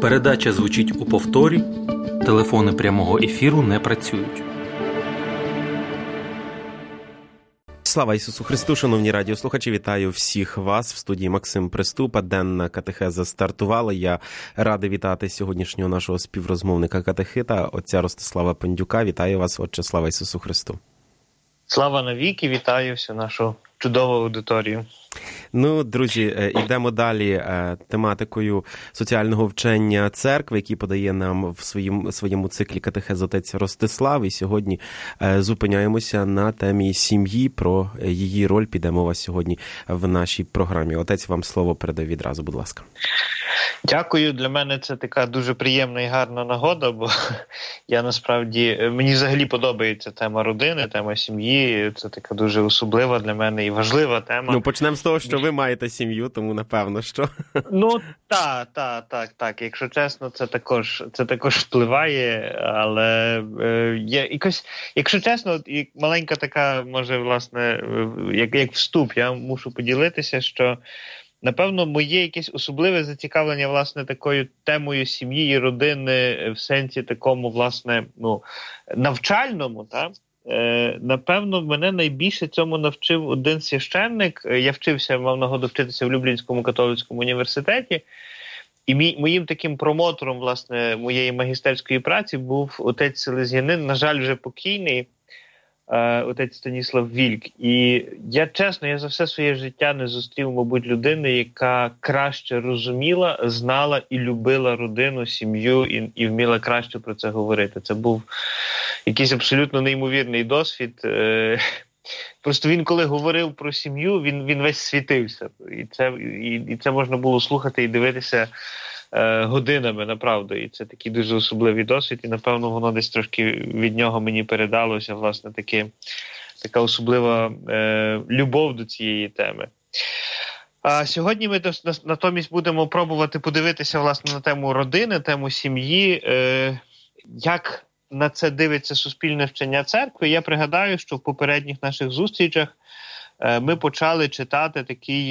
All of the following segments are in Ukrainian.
Передача звучить у повторі. Телефони прямого ефіру не працюють. Слава Ісусу Христу, шановні радіослухачі, вітаю всіх вас. В студії Максим Приступа. Денна катехеза стартувала. Я радий вітати сьогоднішнього нашого співрозмовника-катехита, отця Ростислава Пендюка. Вітаю вас, отче, слава Ісусу Христу. Слава навіки, вітаю всю нашу чудову аудиторію. Ну, друзі, йдемо далі тематикою соціального вчення церкви, який подає нам в своєму циклі катехез отець Ростислав. І сьогодні зупиняємося на темі сім'ї, про її роль піде мова сьогодні в нашій програмі. Отець, вам слово передаю відразу, будь ласка. Дякую. Для мене це така дуже приємна і гарна нагода, бо я насправді, мені взагалі подобається тема родини, тема сім'ї. Це така дуже особлива для мене і важлива тема. Ну, почнемо з того, що ви маєте сім'ю, тому напевно, що... Ну, так. Якщо чесно, це також впливає, але якщо чесно, маленька така, може, власне, як вступ, я мушу поділитися, що напевно, моє якесь особливе зацікавлення, власне, такою темою сім'ї і родини в сенсі такому, власне, навчальному, так? Напевно, мене найбільше цьому навчив один священник. Я мав нагоду вчитися в Люблінському католицькому університеті. І моїм таким промотором, власне, моєї магістерської праці був отець селезянин, на жаль, вже покійний, отець Станіслав Вільк. І я за все своє життя не зустрів, мабуть, людини, яка краще розуміла, знала і любила родину, сім'ю і вміла краще про це говорити. Це був якийсь абсолютно неймовірний досвід. Просто він, коли говорив про сім'ю, він весь світився. І це можна було слухати і дивитися годинами, направду. І це такий дуже особливий досвід, і, напевно, воно десь трошки від нього мені передалося, власне, така особлива любов до цієї теми. А сьогодні ми натомість будемо пробувати подивитися, власне, на тему родини, тему сім'ї, як на це дивиться суспільне вчення церкви. Я пригадаю, що в попередніх наших зустрічах ми почали читати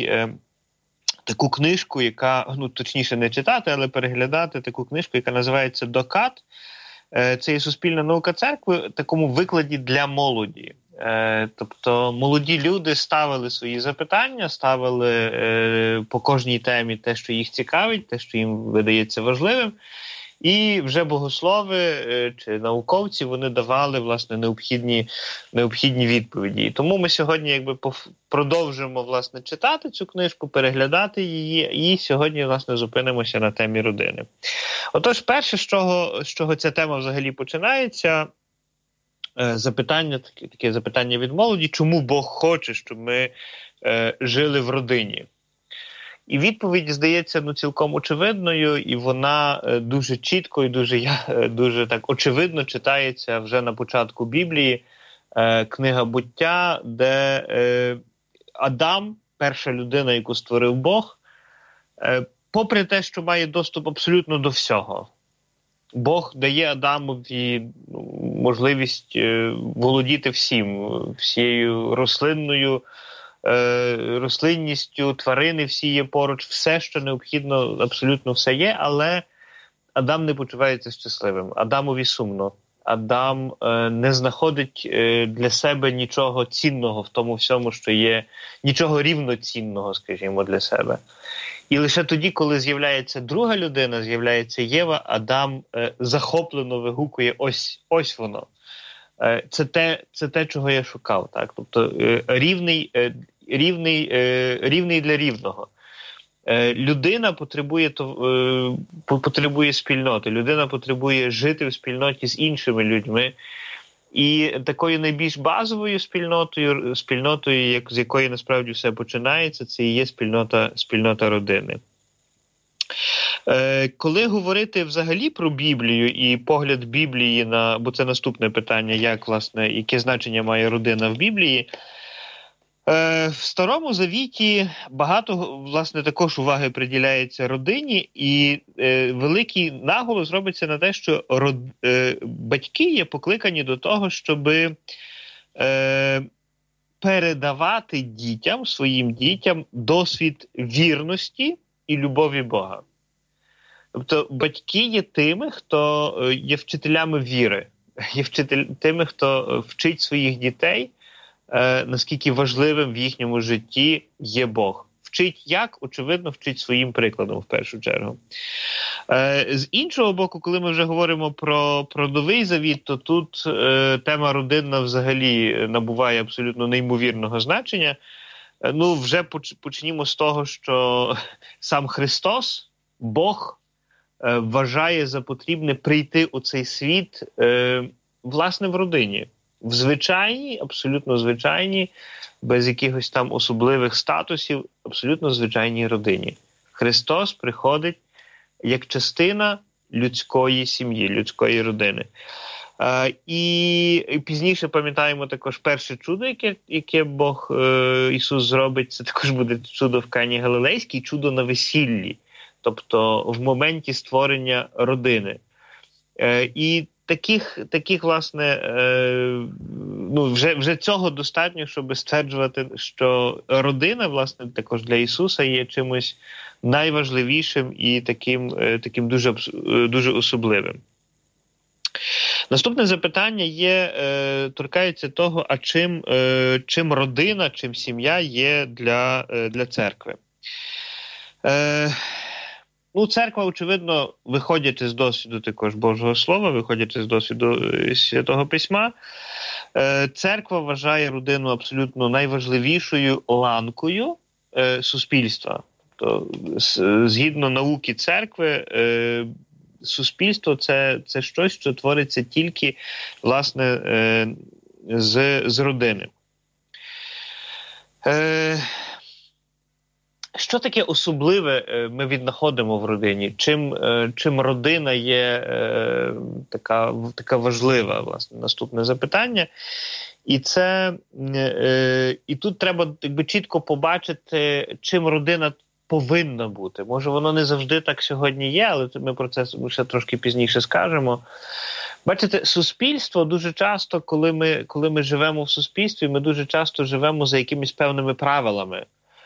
таку книжку, яка, точніше не читати, але переглядати таку книжку, яка називається «Докат». Це є суспільна наука церкви в такому викладі для молоді. Тобто молоді люди ставили свої запитання, ставили по кожній темі те, що їх цікавить, те, що їм видається важливим. І вже богослови чи науковці, вони давали, власне, необхідні відповіді. І тому ми сьогодні продовжимо, власне, читати цю книжку, переглядати її, і сьогодні, власне, зупинимося на темі родини. Отож, перше, з чого ця тема взагалі починається, таке запитання від молоді, чому Бог хоче, щоб ми жили в родині? І відповідь, здається, цілком очевидною, і вона дуже чітко і дуже так очевидно читається вже на початку Біблії, книга «Буття», де Адам, перша людина, яку створив Бог, попри те, що має доступ абсолютно до всього, Бог дає Адамові можливість володіти всією рослинністю, тварини всі є поруч, все, що необхідно, абсолютно все є, але Адам не почувається щасливим. Адамові сумно. Адам не знаходить для себе нічого цінного в тому всьому, що є, нічого рівноцінного, скажімо, для себе. І лише тоді, коли з'являється друга людина, з'являється Єва, Адам захоплено вигукує «ось воно». Це те, чого я шукав. Так? Тобто рівний для рівного. Людина потребує спільноти, людина потребує жити в спільноті з іншими людьми. І такою найбільш базовою спільнотою, з якої насправді все починається, це і є спільнота родини. Коли говорити взагалі про Біблію і погляд Біблії бо це наступне питання, яке значення має родина в Біблії, в Старому Завіті багато, власне, також уваги приділяється родині, і великий наголос робиться на те, що батьки є покликані до того, щоб передавати своїм дітям досвід вірності і любові Бога. Тобто батьки є тими, хто є вчителями віри, є тими, хто вчить своїх дітей, наскільки важливим в їхньому житті є Бог. Вчить як? Очевидно, вчить своїм прикладом в першу чергу. З іншого боку, коли ми вже говоримо про Новий Завіт, то тут тема родинна взагалі набуває абсолютно неймовірного значення. Ну, вже почнімо з того, що сам Христос, Бог, вважає за потрібне прийти у цей світ, власне, в родині. В звичайній, абсолютно звичайній, без якихось там особливих статусів, абсолютно звичайній родині. Христос приходить як частина людської сім'ї, людської родини. І пізніше пам'ятаємо також перше чудо, яке Бог, Ісус зробить, це також буде чудо в Кані Галилейській, чудо на весіллі, тобто в моменті створення родини. І таких власне, ну, вже цього достатньо, щоб стверджувати, що родина, власне, також для Ісуса є чимось найважливішим і таким дуже особливим. Наступне запитання торкається того, а чим родина, чим сім'я є для церкви. Ну, церква, очевидно, виходячи з досвіду також Божого Слова, виходячи з досвіду Святого Письма, церква вважає родину абсолютно найважливішою ланкою суспільства. Тобто, згідно науки церкви, суспільство – це щось, що твориться тільки, власне, з родини. Що таке особливе ми віднаходимо в родині? Чим родина є така важлива, власне, наступне запитання. І тут треба чітко побачити, чим родина повинна бути. Може, воно не завжди так сьогодні є, але ми про це ще трошки пізніше скажемо. Бачите, суспільство дуже часто, коли ми живемо в суспільстві, ми дуже часто живемо за якимись певними правилами.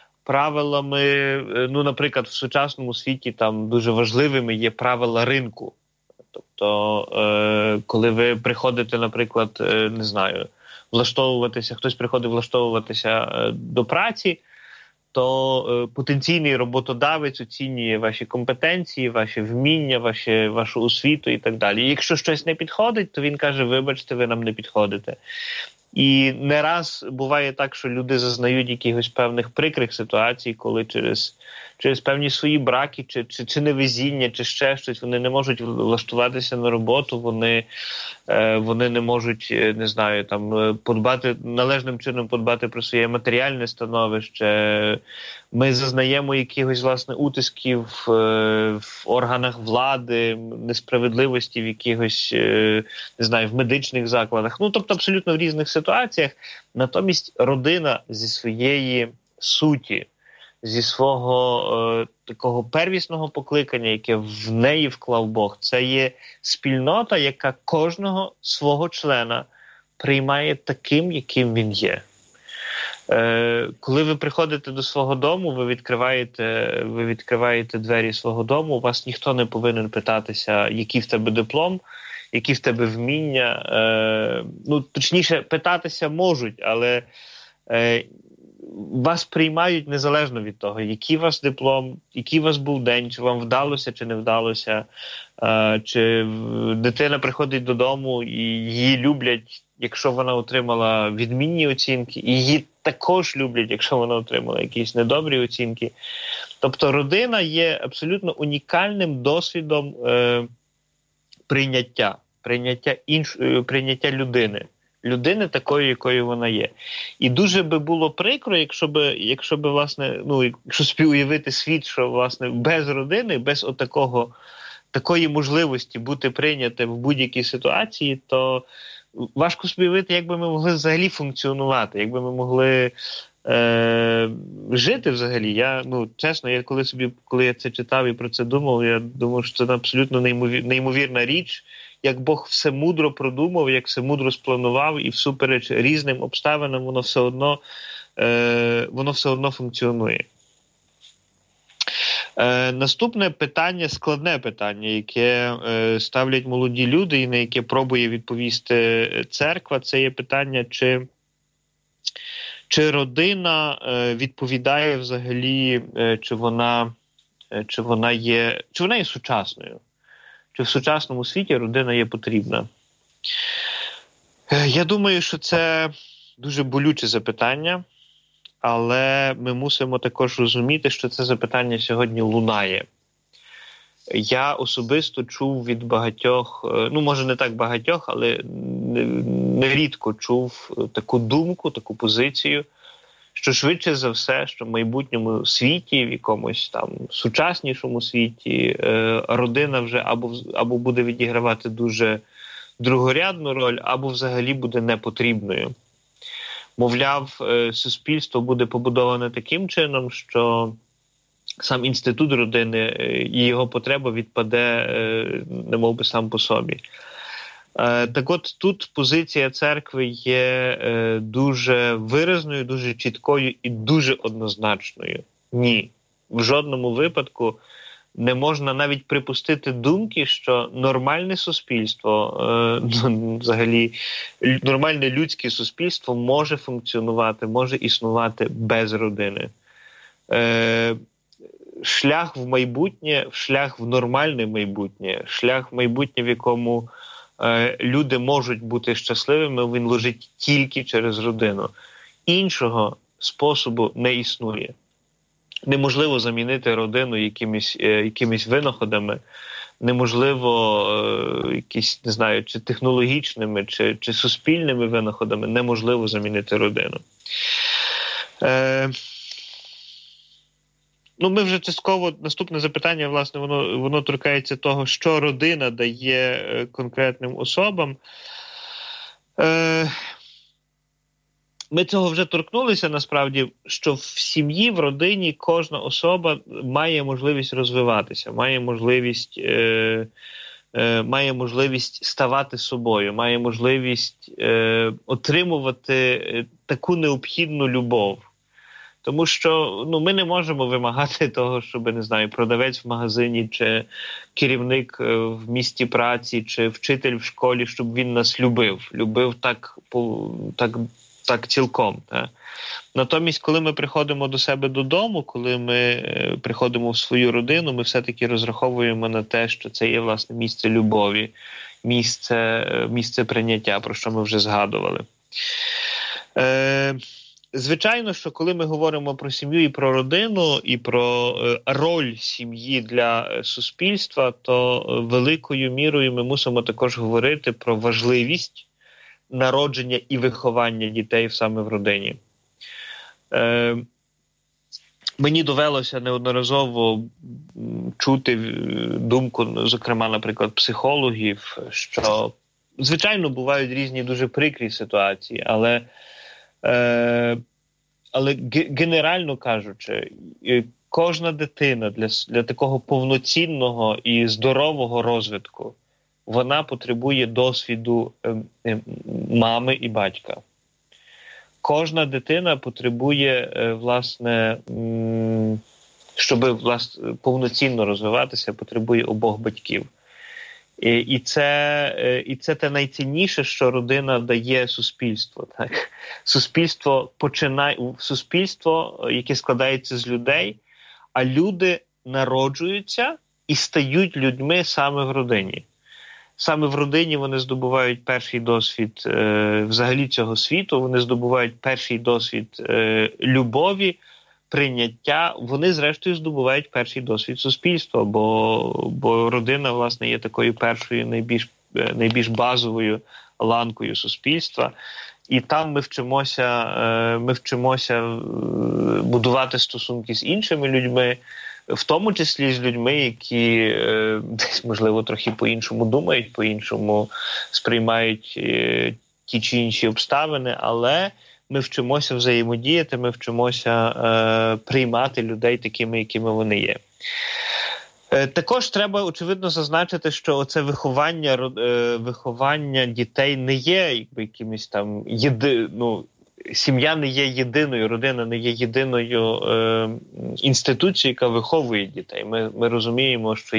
Ну, наприклад, в сучасному світі там дуже важливими є правила ринку. Тобто, коли ви приходите, наприклад, не знаю, хтось приходить влаштовуватися до праці, то потенційний роботодавець оцінює ваші компетенції, ваші вміння, вашу освіту і так далі. І якщо щось не підходить, то він каже, вибачте, ви нам не підходите. І не раз буває так, що люди зазнають якихось певних прикрих ситуацій, коли через певні свої браки, чи невезіння, чи ще щось, вони не можуть влаштуватися на роботу, вони не можуть, не знаю, там належним чином подбати про своє матеріальне становище. Ми зазнаємо якихось, власне, утисків в органах влади, несправедливості в якихось, не знаю, в медичних закладах. Ну, тобто абсолютно в різних ситуаціях. Натомість родина зі своєї суті, зі свого такого первісного покликання, яке в неї вклав Бог, це є спільнота, яка кожного свого члена приймає таким, яким він є. Коли ви приходите до свого дому, ви відкриваєте двері свого дому, у вас ніхто не повинен питатися, який в тебе диплом, які в тебе вміння. Ну, точніше, питатися можуть, але вас приймають незалежно від того, який у вас диплом, який у вас був день, чи вам вдалося, чи не вдалося, чи дитина приходить додому і її люблять, якщо вона отримала відмінні оцінки, і її також люблять, якщо вона отримала якісь недобрі оцінки. Тобто родина є абсолютно унікальним досвідом прийняття людини такою, якою вона є. І дуже би було прикро, якщо би власне, ну, якщо собі уявити світ, що, власне, без родини, без такої можливості бути прийнятим в будь-якій ситуації, то важко собі уявити, як би ми могли взагалі функціонувати, як би ми могли жити взагалі. Чесно, коли я це читав і про це думав, я думав, що це абсолютно неймовірна річ, як Бог все мудро продумав, як все мудро спланував, і всупереч різним обставинам воно все одно функціонує. Наступне питання, складне питання, яке ставлять молоді люди і на яке пробує відповісти церква, це є питання, чи родина відповідає взагалі, чи вона є сучасною. Чи в сучасному світі родина є потрібна? Я думаю, що це дуже болюче запитання, але ми мусимо також розуміти, що це запитання сьогодні лунає. Я особисто чув від багатьох, може не так багатьох, але нерідко чув таку думку, таку позицію, що швидше за все, що в майбутньому світі, в якомусь там сучаснішому світі, родина вже або буде відігравати дуже другорядну роль, або взагалі буде непотрібною. Мовляв, суспільство буде побудоване таким чином, що сам інститут родини і його потреба відпаде, немовби сам по собі. Так от тут позиція церкви є дуже виразною, дуже чіткою і дуже однозначною. Ні, в жодному випадку не можна навіть припустити думки, що нормальне суспільство, взагалі нормальне людське суспільство може функціонувати, може існувати без родини. Шлях в майбутнє, шлях в нормальне майбутнє, шлях в майбутнє, в якому люди можуть бути щасливими, він лежить тільки через родину. Іншого способу не існує. Неможливо замінити родину якимись винаходами, неможливо якісь, не знаю, чи технологічними, чи суспільними винаходами, неможливо замінити родину. Ми вже частково, наступне запитання, власне, воно торкається того, що родина дає конкретним особам. Ми цього вже торкнулися, насправді, що в сім'ї, в родині кожна особа має можливість розвиватися, має можливість ставати собою, має можливість отримувати таку необхідну любов. Тому що ми не можемо вимагати того, щоб, не знаю, продавець в магазині, чи керівник в місті праці, чи вчитель в школі, щоб він нас любив так цілком. Так? Натомість, коли ми приходимо до себе додому, коли ми приходимо в свою родину, ми все-таки розраховуємо на те, що це є, власне, місце любові, місце прийняття, про що ми вже згадували. Звичайно, що коли ми говоримо про сім'ю і про родину, і про роль сім'ї для суспільства, то великою мірою ми мусимо також говорити про важливість народження і виховання дітей саме в родині. Мені довелося неодноразово чути думку, зокрема, наприклад, психологів, що, звичайно, бувають різні дуже прикрі ситуації, але генерально кажучи, кожна дитина для такого повноцінного і здорового розвитку, вона потребує досвіду мами і батька. Кожна дитина потребує, власне, щоб повноцінно розвиватися, потребує обох батьків. І це те найцінніше, що родина дає суспільству. Так? Суспільство, яке складається з людей, а люди народжуються і стають людьми саме в родині. Саме в родині вони здобувають перший досвід взагалі цього світу, вони здобувають перший досвід любові, прийняття, вони зрештою здобувають перший досвід суспільства, бо родина, власне, є такою першою, найбільш базовою ланкою суспільства. І там ми вчимося будувати стосунки з іншими людьми, в тому числі з людьми, які десь, можливо, трохи по-іншому думають, по-іншому сприймають ті чи інші обставини, але ми вчимося взаємодіяти, ми вчимося приймати людей такими, якими вони є. Також треба, очевидно, зазначити, що оце виховання дітей не є якимось там сім'я не є єдиною, родина не є єдиною інституцією, яка виховує дітей. Ми розуміємо, що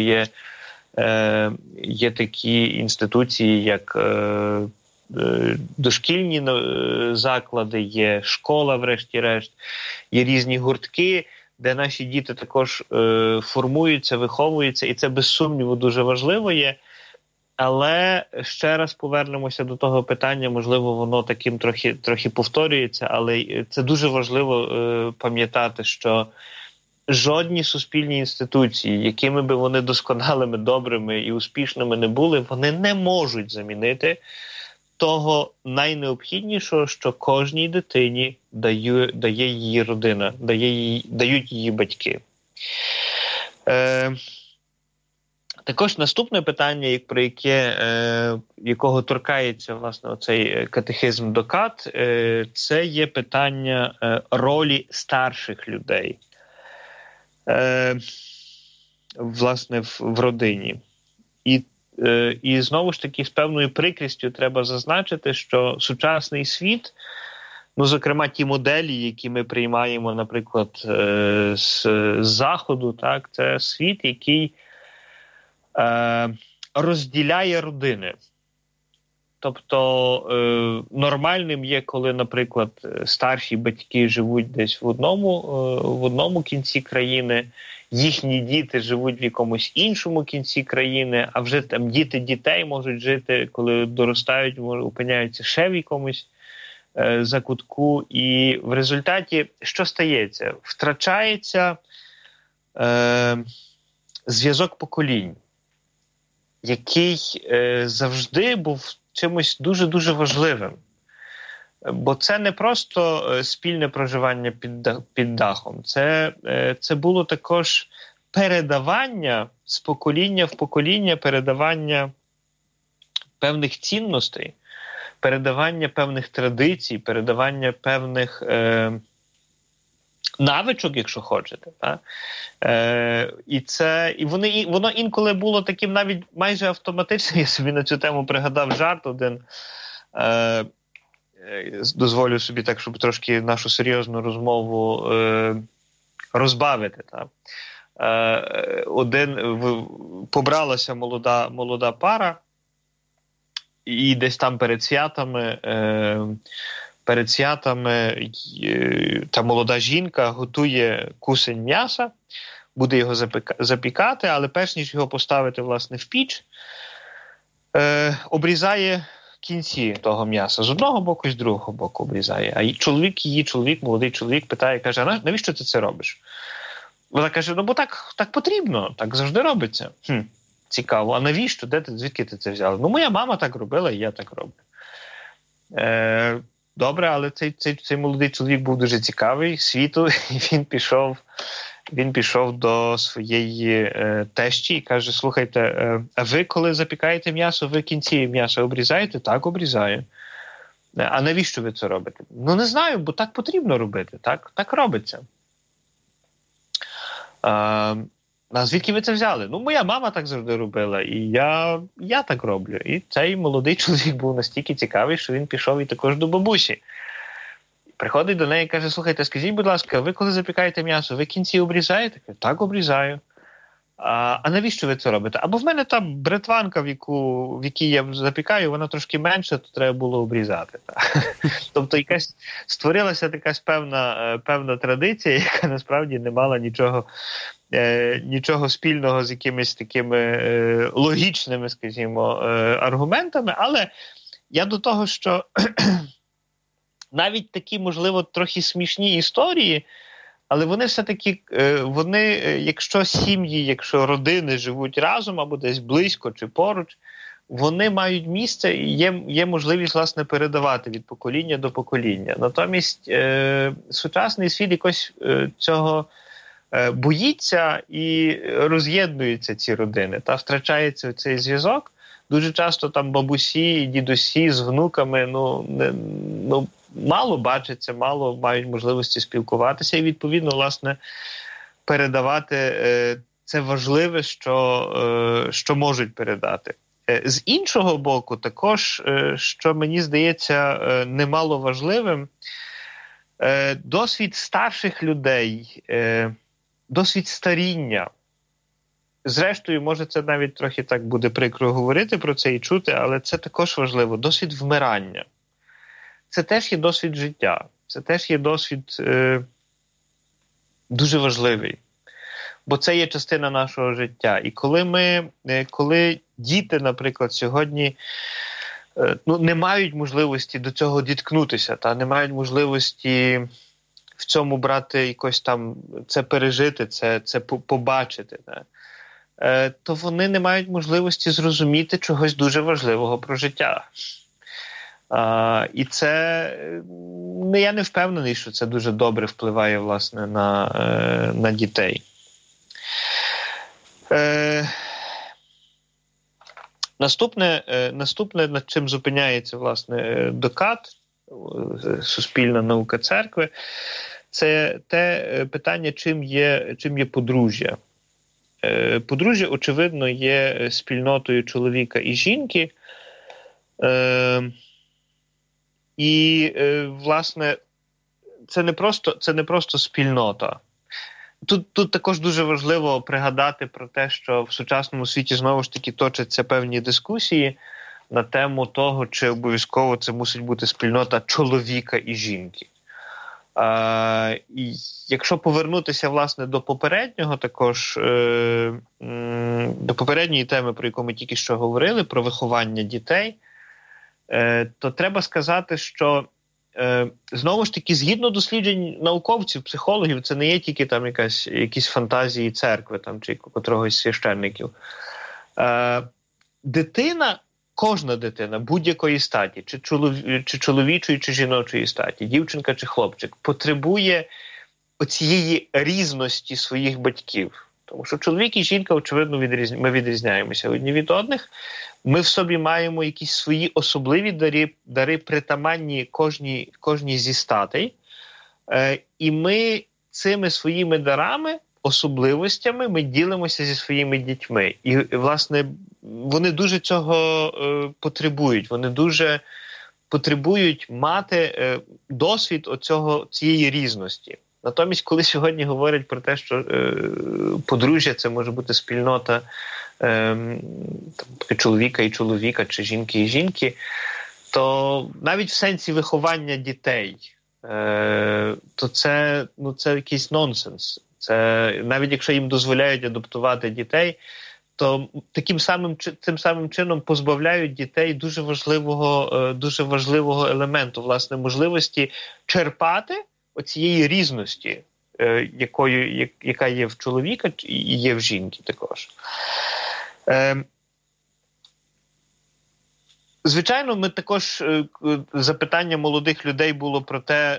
є такі інституції, як дошкільні заклади, є школа, врешті-решт, є різні гуртки, де наші діти також формуються, виховуються, і це без сумніву дуже важливо є. Але ще раз повернемося до того питання, можливо, воно таким трохи повторюється, але це дуже важливо пам'ятати, що жодні суспільні інституції, якими би вони досконалими, добрими і успішними не були, вони не можуть замінити того найнеобхіднішого, що кожній дитині дає її родина, дають її батьки. Також наступне питання, якого торкається, власне, оцей катехизм Докат, це є питання ролі старших людей, власне, в родині. І знову ж таки, з певною прикрістю треба зазначити, що сучасний світ, зокрема ті моделі, які ми приймаємо, наприклад, з Заходу, так, це світ, який розділяє родини. Тобто нормальним є, коли, наприклад, старші батьки живуть десь в одному кінці країни, їхні діти живуть в якомусь іншому кінці країни, а вже там діти дітей можуть жити, коли доростають, опиняються ще в якомусь закутку. І в результаті що стається? Втрачається зв'язок поколінь, який завжди був чимось дуже-дуже важливим. Бо це не просто спільне проживання під дахом. Це було також передавання з покоління в покоління, передавання певних цінностей, передавання певних традицій, передавання певних навичок, якщо хочете. Так? І воно інколи було таким навіть майже автоматичним. Я собі на цю тему пригадав жарт один. Дозволю собі так, щоб трошки нашу серйозну розмову розбавити. Так? Побралася молода пара, і десь там перед святами та молода жінка готує кусень м'яса, буде його запікати, але перш ніж його поставити, власне, в піч, обрізає кінці того м'яса. З одного боку і з другого боку обрізає. А молодий чоловік питає, каже, а навіщо ти це робиш? Вона каже, бо так потрібно, так завжди робиться. Цікаво, а навіщо? Звідки ти це взяла? Моя мама так робила, і я так роблю. Добре, але цей молодий чоловік був дуже цікавий світу, і він пішов до своєї тещі і каже, слухайте, а ви коли запікаєте м'ясо, ви кінці м'яса обрізаєте? Так, обрізаю. А навіщо ви це робите? Не знаю, бо так потрібно робити, так робиться. А звідки ви це взяли? Моя мама так завжди робила, і я так роблю. І цей молодий чоловік був настільки цікавий, що він пішов і також до бабусі. Приходить до неї і каже, слухайте, скажіть, будь ласка, ви коли запікаєте м'ясо, ви кінці обрізаєте? Так, обрізаю. А навіщо ви це робите? Або в мене та бритванка, в якій я запікаю, вона трошки менша, то треба було обрізати. Тобто створилася якась певна традиція, яка насправді не мала нічого спільного з якимись такими логічними, скажімо, аргументами. Але я до того, що навіть такі, можливо, трохи смішні історії, але вони все-таки, якщо сім'ї, якщо родини живуть разом або десь близько чи поруч, вони мають місце і є можливість, власне, передавати від покоління до покоління. Натомість сучасний світ якось цього боїться і роз'єднуються ці родини, та втрачається цей зв'язок. Дуже часто там бабусі, дідусі з внуками мало бачаться, мало мають можливості спілкуватися і, відповідно, власне, передавати це важливе, що можуть передати. З іншого боку, також, що мені здається немало важливим, досвід старших людей, досвід старіння. Зрештою, може, це навіть трохи так буде прикро говорити про це і чути, але це також важливо. Досвід вмирання. Це теж є досвід життя. Це теж є досвід дуже важливий. Бо це є частина нашого життя. І коли діти, наприклад, сьогодні не мають можливості до цього діткнутися, не мають можливості в цьому брати якось там, це пережити, це побачити, то вони не мають можливості зрозуміти чогось дуже важливого про життя. І це, я не впевнений, що це дуже добре впливає, власне, на дітей. Наступне, над чим зупиняється, власне, докат, суспільна наука церкви, це те питання, чим є подружжя. Подружжя, очевидно, є спільнотою чоловіка і жінки. І, власне, це не просто спільнота. Тут також дуже важливо пригадати про те, що в сучасному світі знову ж таки точаться певні дискусії на тему того, чи обов'язково це мусить бути спільнота чоловіка і жінки. І якщо повернутися, власне, до попереднього також, до попередньої теми, про яку ми тільки що говорили, про виховання дітей, то треба сказати, що знову ж таки, згідно досліджень науковців, психологів, це не є тільки там якісь фантазії церкви там, чи котрогось священників. Дитина, кожна дитина будь-якої статі, чи чоловічої, чи жіночої статі, дівчинка чи хлопчик, потребує оцієї різності своїх батьків. Тому що чоловік і жінка, очевидно, ми відрізняємося одні від одних. Ми в собі маємо якісь свої особливі дари притаманні кожній зі статей. І ми цими своїми дарами, особливостями, ми ділимося зі своїми дітьми. І, власне, вони дуже цього потребують. Вони дуже потребують мати досвід цієї різності. Натомість, коли сьогодні говорять про те, що подружжя – це може бути спільнота чоловіка і чоловіка, чи жінки і жінки, то навіть в сенсі виховання дітей, то це якийсь нонсенс. Це, навіть якщо їм дозволяють адаптувати дітей, то цим самим чином позбавляють дітей дуже важливого елементу, власне, можливості черпати оцієї різності, яка є в чоловіка і є в жінки також. Звичайно, ми також, запитання молодих людей було про те,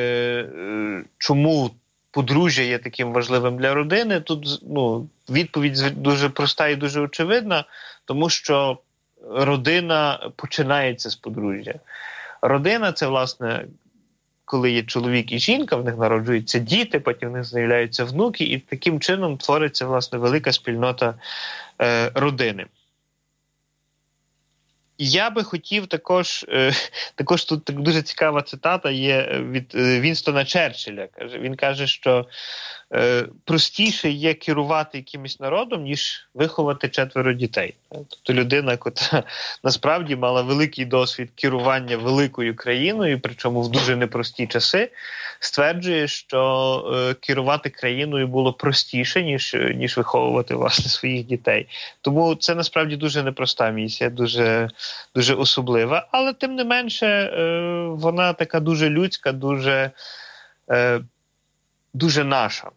чому подружжя є таким важливим для родини. Тут відповідь дуже проста і дуже очевидна, тому що родина починається з подружжя. Родина – це, власне, коли є чоловік і жінка, в них народжуються діти, потім в них з'являються внуки, і таким чином твориться, власне, велика спільнота родини. Я би хотів також тут дуже цікава цитата є від Вінстона Черчилля. Він каже, що простіше є керувати якимось народом, ніж виховати 4 дітей. Тобто людина, яка насправді мала великий досвід керування великою країною, причому в дуже непрості часи, стверджує, що керувати країною було простіше, ніж виховувати, власне, своїх дітей. Тому це насправді дуже непроста місія, дуже, дуже особлива, але тим не менше вона така дуже людська, дуже наша.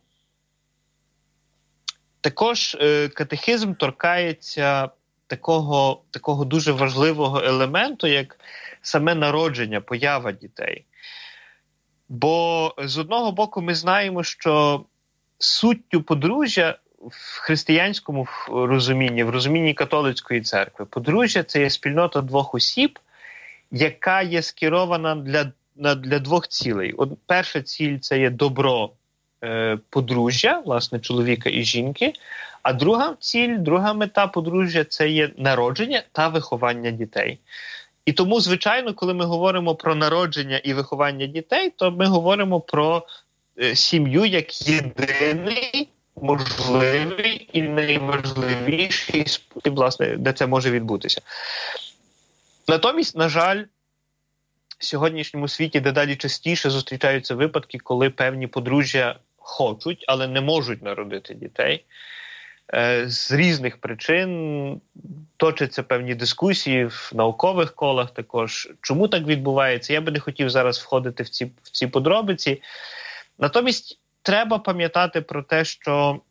Також катехизм торкається такого дуже важливого елементу, як саме народження, поява дітей. Бо з одного боку ми знаємо, що суттю подружжя в християнському розумінні, в розумінні католицької церкви, подружжя – це є спільнота 2 осіб, яка є скерована для 2 цілей. Перша ціль – це є добро подружжя, власне, чоловіка і жінки, а друга мета подружжя – це є народження та виховання дітей. І тому, звичайно, коли ми говоримо про народження і виховання дітей, то ми говоримо про сім'ю як єдиний, можливий і найважливіший спосіб, власне, де це може відбутися. Натомість, на жаль, в сьогоднішньому світі дедалі частіше зустрічаються випадки, коли певні подружжя хочуть, але не можуть народити дітей. З різних причин точаться певні дискусії в наукових колах також. Чому так відбувається? Я би не хотів зараз входити в ці подробиці. Натомість треба пам'ятати про те, що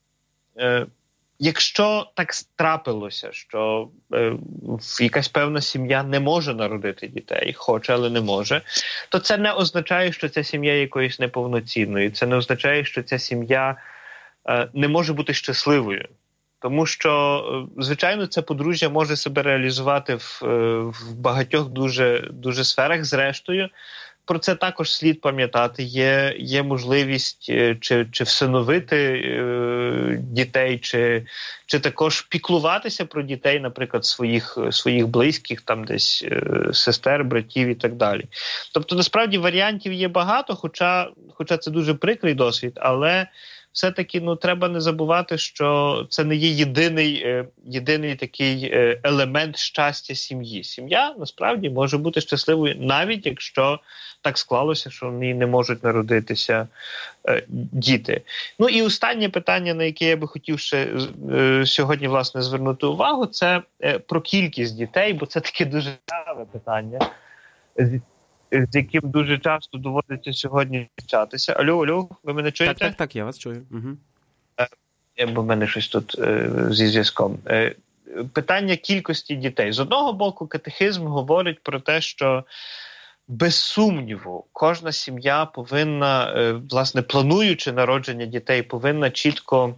якщо так трапилося, що якась певна сім'я не може народити дітей, хоче, але не може, то це не означає, що ця сім'я є якоюсь неповноцінною. Це не означає, що ця сім'я не може бути щасливою. Тому що, звичайно, це подружжя може себе реалізувати в багатьох дуже сферах. Зрештою, про це також слід пам'ятати. Є можливість чи всиновити дітей, чи також піклуватися про дітей, наприклад, своїх близьких, там десь сестер, братів і так далі. Тобто, насправді, варіантів є багато, хоча це дуже прикрий досвід, але все-таки треба не забувати, що це не є єдиний такий елемент щастя сім'ї. Сім'я, насправді, може бути щасливою, навіть якщо так склалося, що в ній не можуть народитися діти. Ну і останнє питання, на яке я би хотів ще сьогодні, власне, звернути увагу, це про кількість дітей, бо це таке дуже цікаве питання, з яким дуже часто доводиться сьогодні зустрічатися. Алло, ви мене чуєте? Так, я вас чую. Угу. Бо в мене щось тут зі зв'язком. Питання кількості дітей. З одного боку, катехизм говорить про те, що без сумніву кожна сім'я повинна, власне, плануючи народження дітей, повинна чітко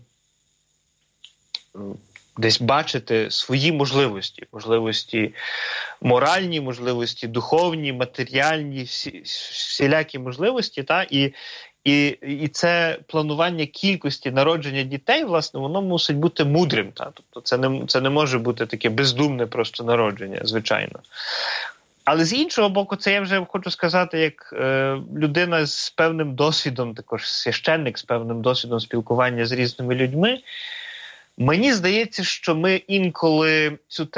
десь бачити свої можливості моральні, можливості духовні, матеріальні, всілякі можливості, і це планування кількості народження дітей, власне, воно мусить бути мудрим. Тобто це не може бути таке бездумне просто народження, звичайно. Але з іншого боку, це я вже хочу сказати, як людина з певним досвідом, також священник з певним досвідом спілкування з різними людьми. Мені здається, що ми інколи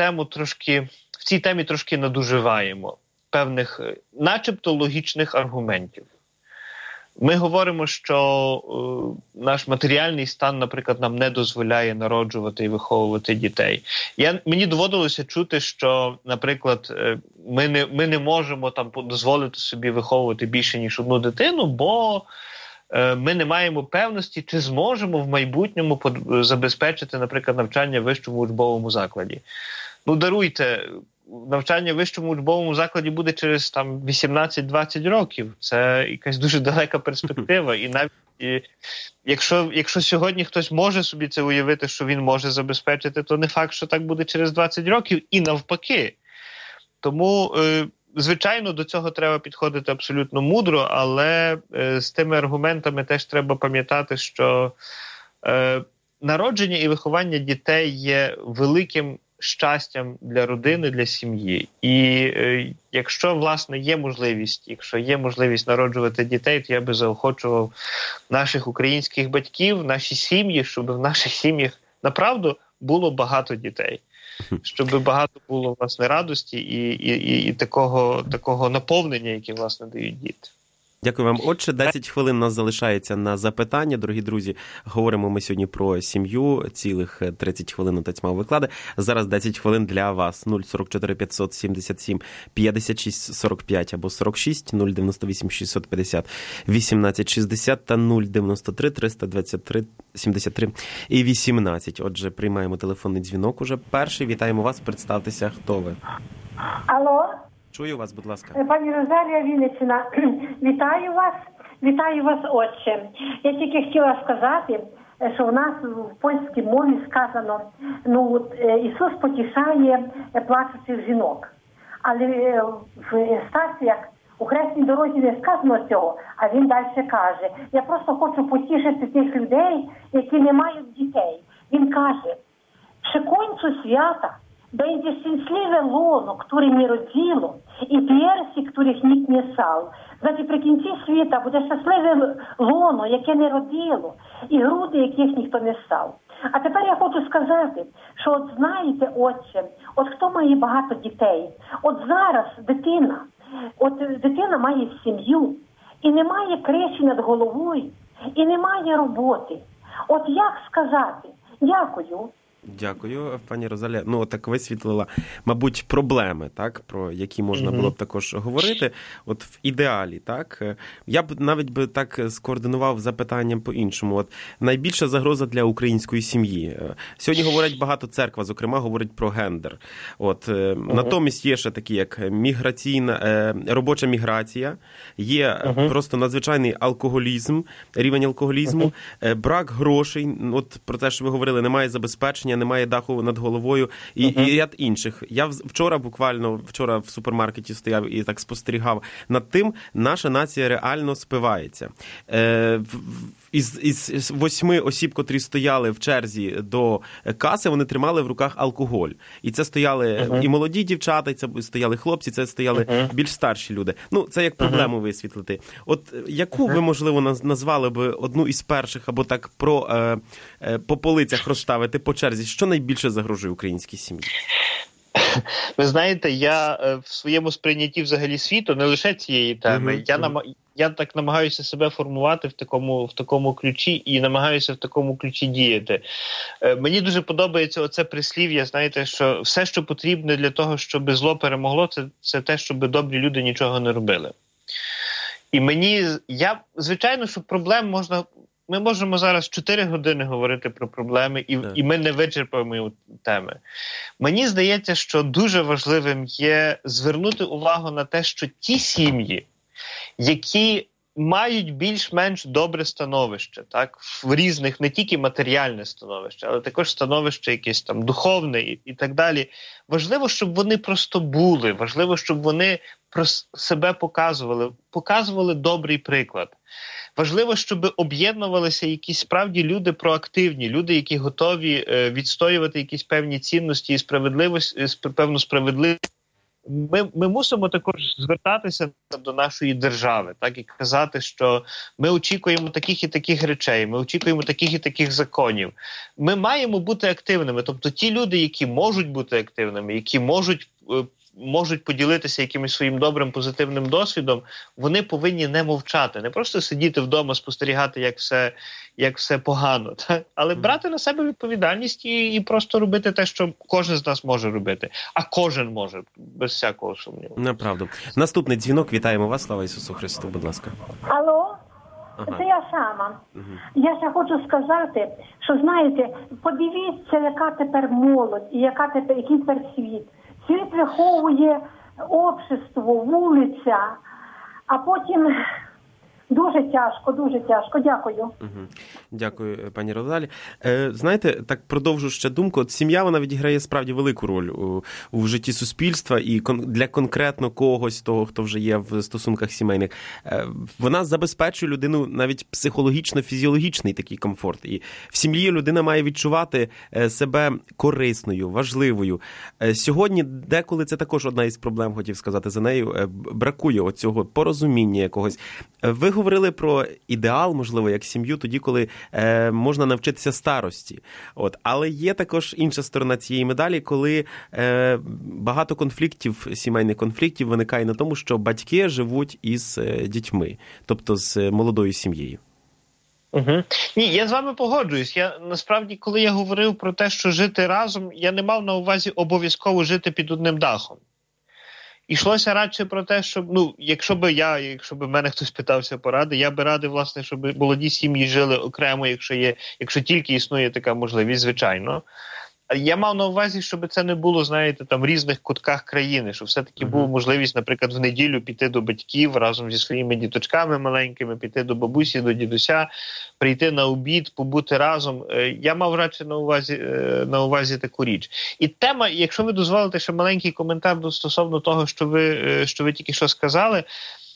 в цій темі трошки надуживаємо певних начебто логічних аргументів. Ми говоримо, що наш матеріальний стан, наприклад, нам не дозволяє народжувати і виховувати дітей. Мені доводилося чути, що, наприклад, ми не можемо там дозволити собі виховувати більше, ніж одну дитину, бо ми не маємо певності, чи зможемо в майбутньому забезпечити, наприклад, навчання в вищому учбовому закладі. Ну, навчання в вищому учбовому закладі буде через 18-20 років. Це якась дуже далека перспектива. І навіть якщо сьогодні хтось може собі це уявити, що він може забезпечити, то не факт, що так буде через 20 років і навпаки. Тому, звичайно, до цього треба підходити абсолютно мудро, але з тими аргументами теж треба пам'ятати, що народження і виховання дітей є великим щастям для родини, для сім'ї. І якщо, власне, якщо є можливість народжувати дітей, то я би заохочував наших українських батьків, наші сім'ї, щоб в наших сім'ях направду було багато дітей. Щоб багато було, власне, радості і такого наповнення, яке, власне, дають діти. Дякую вам. Отже, 10 хвилин нас залишається на запитання. Дорогі друзі, говоримо ми сьогодні про сім'ю. Цілих 30 хвилин отець мав виклади. Зараз 10 хвилин для вас. 044 577 56 45 або 46, 098 650 18 60 та 093 323 73 і 18. Отже, приймаємо телефонний дзвінок уже. Перший. Вітаємо вас. Представтеся, хто ви. Алло. Чую вас, будь ласка. Пані Розалія, Вінниччина. Вітаю вас, отче. Я тільки хотіла сказати, що в нас в польській мові сказано, Ісус потішає плачучих жінок. Але в старціях у хресній дорозі не сказано цього, а він далі каже, я просто хочу потішити тих людей, які не мають дітей. Він каже, przy końcu świata będzie szczęśliwe лоно, które nie rodziło, і piersi, których nikt nie ссав. Значить, при кінці світа буде щасливе лоно, яке не родило, і груди, яких ніхто не ссав. А тепер я хочу сказати, що от знаєте, отче, от хто має багато дітей, от зараз дитина має сім'ю, і немає криші над головою, і немає роботи. От як сказати? Дякую. Дякую, пані Розалія. Ну, так висвітлила, мабуть, проблеми, так, про які можна було б також говорити. От в ідеалі, так, я б навіть так скоординував запитанням по-іншому. От найбільша загроза для української сім'ї. Сьогодні говорять багато, церква, зокрема, говорить про гендер. От, натомість є ще такі, як робоча міграція, є просто надзвичайний алкоголізм, рівень алкоголізму, брак грошей, от про те, що ви говорили, немає забезпечення, немає даху над головою і ряд інших. Я вчора в супермаркеті стояв і так спостерігав над тим, наша нація реально спивається. Із 8 осіб, котрі стояли в черзі до каси, вони тримали в руках алкоголь. І це стояли і молоді дівчата, і це стояли хлопці, це стояли більш старші люди. Ну, це як проблему висвітлити. От яку ви, можливо, назвали би одну із перших, або так по полицях розставити по черзі, що найбільше загрожує українській сім'ї? Ви знаєте, я в своєму сприйнятті взагалі світу, не лише цієї теми, я так намагаюся себе формувати в такому ключі і намагаюся в такому ключі діяти. Мені дуже подобається оце прислів'я, знаєте, що все, що потрібно для того, щоб зло перемогло, це те, щоб добрі люди нічого не робили. І звичайно, що ми можемо зараз 4 години говорити про проблеми, і ми не вичерпаємо теми. Мені здається, що дуже важливим є звернути увагу на те, що ті сім'ї, які мають більш-менш добре становище, так, в різних, не тільки матеріальне становище, але також становище якесь там духовне і так далі. Важливо, щоб вони просто були, важливо, щоб вони про себе показували добрий приклад. Важливо, щоб об'єднувалися якісь справді люди проактивні, люди, які готові відстоювати якісь певні цінності і певну справедливість. Ми мусимо також звертатися до нашої держави, так, і казати, що ми очікуємо таких і таких речей, ми очікуємо таких і таких законів. Ми маємо бути активними, тобто ті люди, які можуть бути активними, які можуть поділитися якимось своїм добрим, позитивним досвідом, вони повинні не мовчати, не просто сидіти вдома, спостерігати, як все погано, так? Але брати на себе відповідальність і просто робити те, що кожен з нас може робити. А кожен може, без всякого сумніву. Направду. Наступний дзвінок. Вітаємо вас. Слава Ісусу Христу, будь ласка. Алло? Це я сама. Я ще хочу сказати, що, знаєте, подивіться, яка тепер молодь і який тепер світ. Світ виховує общество, вулиця, а потім дуже тяжко. Дякую. Дякую, пані Розалі. Знаєте, так продовжу ще думку. От сім'я, вона відіграє справді велику роль у житті суспільства і для конкретно когось, того, хто вже є в стосунках сімейних. Вона забезпечує людину навіть психологічно-фізіологічний такий комфорт. І в сім'ї людина має відчувати себе корисною, важливою. Сьогодні деколи це також одна із проблем, хотів сказати, за нею бракує оцього порозуміння якогось. Ви говорили про ідеал, можливо, як сім'ю, тоді, коли можна навчитися старості. От. Але є також інша сторона цієї медалі, коли багато конфліктів, сімейних конфліктів виникає на тому, що батьки живуть із дітьми, тобто з молодою сім'єю. Ні, я з вами погоджуюсь. Насправді, коли я говорив про те, що жити разом, я не мав на увазі обов'язково жити під одним дахом. Ішлося радше про те, щоб, якщо б мене хтось питався поради, я би радив, власне, щоб молоді сім'ї жили окремо, якщо тільки існує така можливість, звичайно. Я мав на увазі, щоб це не було, знаєте, там в різних кутках країни, щоб все-таки була можливість, наприклад, в неділю піти до батьків разом зі своїми діточками маленькими, піти до бабусі, до дідуся, прийти на обід, побути разом. Я мав радше на увазі таку річ. І тема, якщо ви дозволите ще маленький коментар стосовно того, що ви тільки що сказали,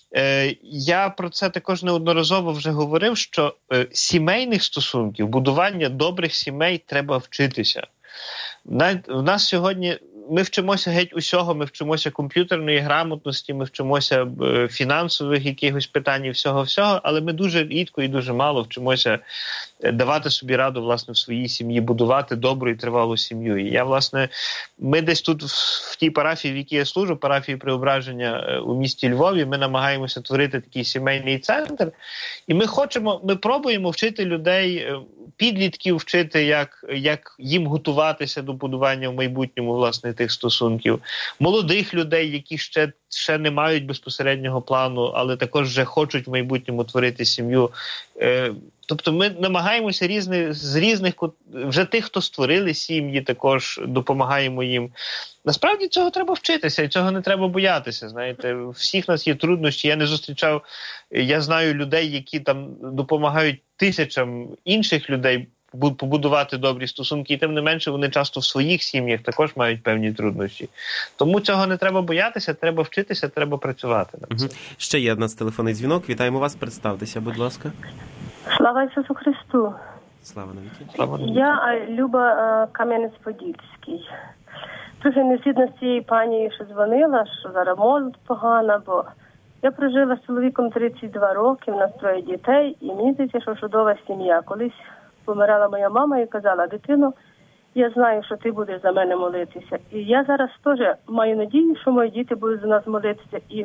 я про це також неодноразово вже говорив, що сімейних стосунків, будування добрих сімей треба вчитися. У нас сьогодні ми вчимося геть усього, ми вчимося комп'ютерної грамотності, ми вчимося фінансових якихось питань і всього-всього, але ми дуже рідко і дуже мало вчимося давати собі раду, власне, в своїй сім'ї, будувати добру і тривалу сім'ю. І я, власне, ми десь тут в тій парафії, в якій я служу, парафії Преображення у місті Львові, ми намагаємося творити такий сімейний центр, і ми пробуємо вчити людей, підлітків вчити, як їм готуватися до будування в майбутньому, власне, тих стосунків. Молодих людей, які ще не мають безпосереднього плану, але також вже хочуть в майбутньому творити сім'ю. Тобто ми намагаємося з різних, вже тих, хто створили сім'ї, також допомагаємо їм. Насправді цього треба вчитися, і цього не треба боятися, знаєте. У всіх нас є труднощі. Я знаю людей, які там допомагають тисячам інших людей побудувати добрі стосунки, і тим не менше вони часто в своїх сім'ях також мають певні труднощі. Тому цього не треба боятися, треба вчитися, треба працювати над цим. Ще є одна телефонний дзвінок. Вітаємо вас, представтеся, будь ласка. Слава Ісусу Христу. Слава навіки. Слава навіки. Я Люба Кам'янець-Подільський. Трохи не згідно з цією пані, що дзвонила, що зараз молодь погана, бо я прожила з чоловіком 32 роки, в нас 3 дітей, і мені здається, що чудова сім'я. Колись помирала моя мама і казала: дитино, я знаю, що ти будеш за мене молитися. І я зараз теж маю надію, що мої діти будуть за нас молитися. І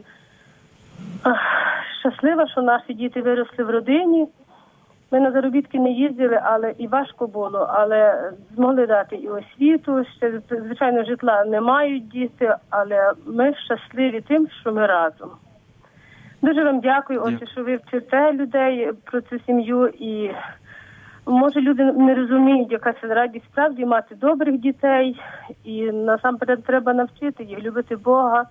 щаслива, що наші діти виросли в родині. Ми на заробітки не їздили, але і важко було, але змогли дати і освіту. Ще, звичайно, житла не мають діти, але ми щасливі тим, що ми разом. Дуже вам дякую, отче, що ви вчите людей про цю сім'ю. І може люди не розуміють, яка це радість справді мати добрих дітей. І насамперед треба навчити їх любити Бога.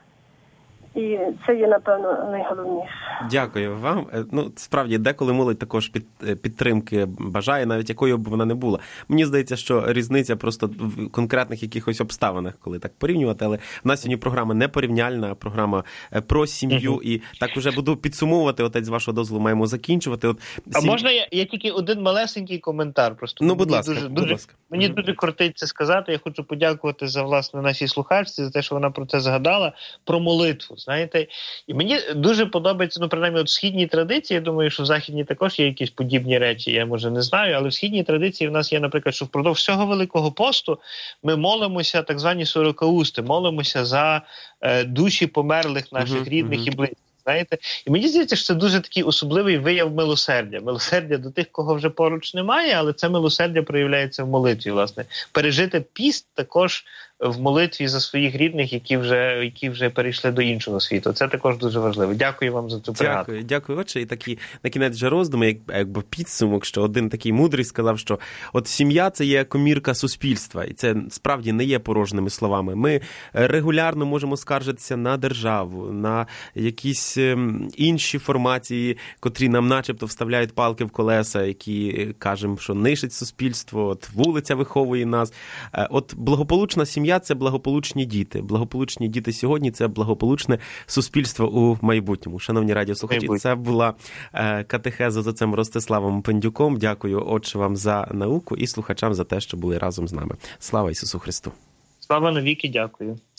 І це є, напевно, найголовніше. Дякую вам. Справді, деколи молодь також підтримки бажає, навіть якою б вона не була. Мені здається, що різниця просто в конкретних якихось обставинах, коли так порівнювати, але в нас сьогодні програма не порівняльна, а програма про сім'ю. І так вже буду підсумовувати, отець, з вашого дозволу, маємо закінчувати. А можна я тільки один малесенький коментар? Просто будь ласка. Мені дуже кортить це сказати. Я хочу подякувати за, власне, нашій слухачці, за те, що вона про це згадала, про молитву. Знаєте, і мені дуже подобається, принаймні, от в східній традиції, я думаю, що в західній також є якісь подібні речі, я, може, не знаю, але в східній традиції в нас є, наприклад, що впродовж всього Великого посту ми молимося, так звані сорокаусти, молимося за душі померлих наших рідних і близьких. Знаєте, і мені здається, що це дуже такий особливий вияв милосердя. Милосердя до тих, кого вже поруч немає, але це милосердя проявляється в молитві, власне. Пережити піст також в молитві за своїх рідних, які вже перейшли до іншого світу. Це також дуже важливо. Дякую вам за цю пораду. Дякую. Отже, і такі на кінець вже роздуми, якби підсумок, що один такий мудрий сказав, що от сім'я – це є комірка суспільства, і це справді не є порожніми словами. Ми регулярно можемо скаржитися на державу, на якісь інші формації, котрі нам начебто вставляють палки в колеса, які кажемо, що нищить суспільство, от вулиця виховує нас. От благополучна сім'я – це благополучні діти. Благополучні діти сьогодні – це благополучне суспільство у майбутньому. Шановні радіослухачі, це була катехеза з отцем Ростиславом Пендюком. Дякую, отче, вам за науку і слухачам за те, що були разом з нами. Слава Ісусу Христу! Слава навіки, дякую.